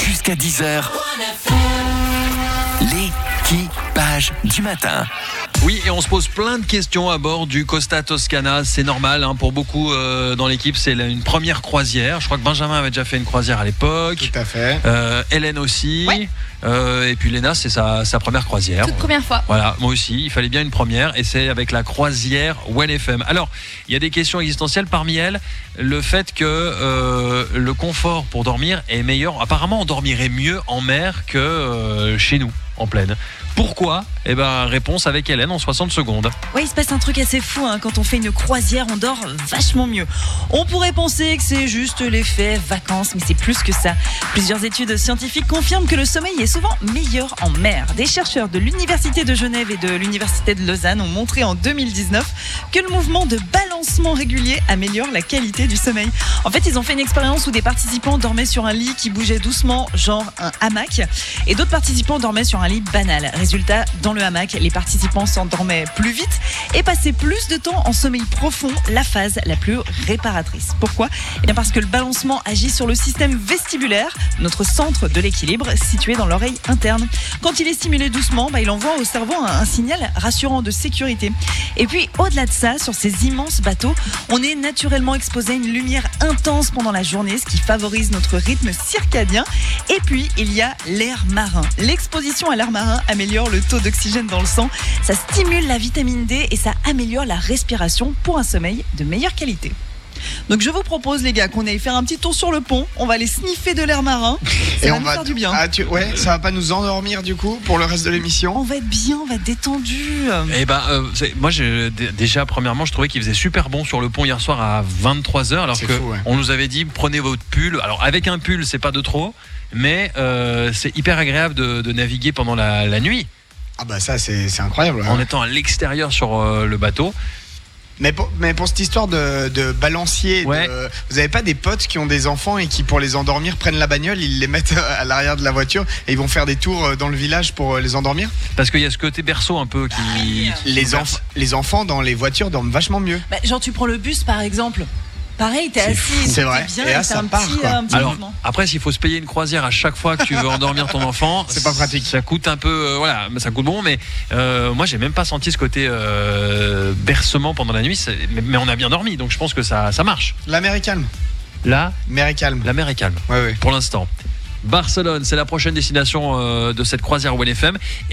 Jusqu'à 10h, l'équipage du matin. Oui, et on se pose plein de questions à bord du Costa Toscana. C'est normal, pour beaucoup dans l'équipe, c'est une première croisière. Je crois que Benjamin avait déjà fait une croisière à l'époque. Tout à fait. Hélène aussi. Ouais. Et puis Léna, c'est sa première croisière. Toute première fois. Voilà, moi aussi, il fallait bien une première. Et c'est avec la croisière Well FM. Alors, il y a des questions existentielles. Parmi elles, le fait que le confort pour dormir est meilleur. Apparemment, on dormirait mieux en mer que chez nous, en plaine. Pourquoi ? Réponse avec Hélène en 60 secondes. Ouais, il se passe un truc assez fou, quand on fait une croisière, on dort vachement mieux. On pourrait penser que c'est juste l'effet vacances, mais c'est plus que ça. Plusieurs études scientifiques confirment que le sommeil est souvent meilleur en mer. Des chercheurs de l'Université de Genève et de l'Université de Lausanne ont montré en 2019 que le mouvement de balancement régulier améliore la qualité du sommeil. En fait, ils ont fait une expérience où des participants dormaient sur un lit qui bougeait doucement, genre un hamac, et d'autres participants dormaient sur un lit banal. Résultat, dans le hamac, les participants s'endormaient plus vite et passaient plus de temps en sommeil profond, la phase la plus réparatrice. Pourquoi ? Parce que le balancement agit sur le système vestibulaire, notre centre de l'équilibre situé dans l'oreille interne. Quand il est stimulé doucement, il envoie au cerveau un signal rassurant de sécurité. Et puis, au-delà de ça, sur ces immenses bateaux, on est naturellement exposé à une lumière intense pendant la journée, ce qui favorise notre rythme circadien. Et puis, il y a l'air marin. L'exposition à l'air marin améliore le taux d'oxygène dans le sang, ça stimule la vitamine D et ça améliore la respiration pour un sommeil de meilleure qualité. Donc je vous propose les gars qu'on aille faire un petit tour sur le pont, on va aller sniffer de l'air marin, ça va nous faire du bien. Ça va pas nous endormir du coup pour le reste de l'émission. On va être bien, on va être détendu. Moi déjà premièrement je trouvais qu'il faisait super bon sur le pont hier soir à 23h alors c'est que fou, ouais. On nous avait dit prenez votre pull. Alors avec un pull c'est pas de trop, mais c'est hyper agréable de naviguer pendant la nuit. Ah bah ça c'est incroyable. En étant à l'extérieur sur le bateau. Mais pour cette histoire de balancier, ouais. Vous avez pas des potes qui ont des enfants et qui pour les endormir prennent la bagnole, ils les mettent à l'arrière de la voiture et ils vont faire des tours dans le village pour les endormir ? Parce qu'il y a ce côté berceau un peu qui... Les enfants dans les voitures dorment vachement mieux. Genre tu prends le bus par exemple. Pareil, t'es assis, c'est vrai. Bien, et là, c'est ça part, quoi. un petit Alors, mouvement. après, s'il faut se payer une croisière à chaque fois que tu veux endormir ton enfant, c'est pas pratique. Ça coûte un peu, ça coûte bon, mais moi, j'ai même pas senti ce côté bercement pendant la nuit, mais on a bien dormi, donc je pense que ça marche. La mer est calme. La mer est calme. La mer est calme, ouais. Pour l'instant. Barcelone, c'est la prochaine destination de cette croisière Well FM.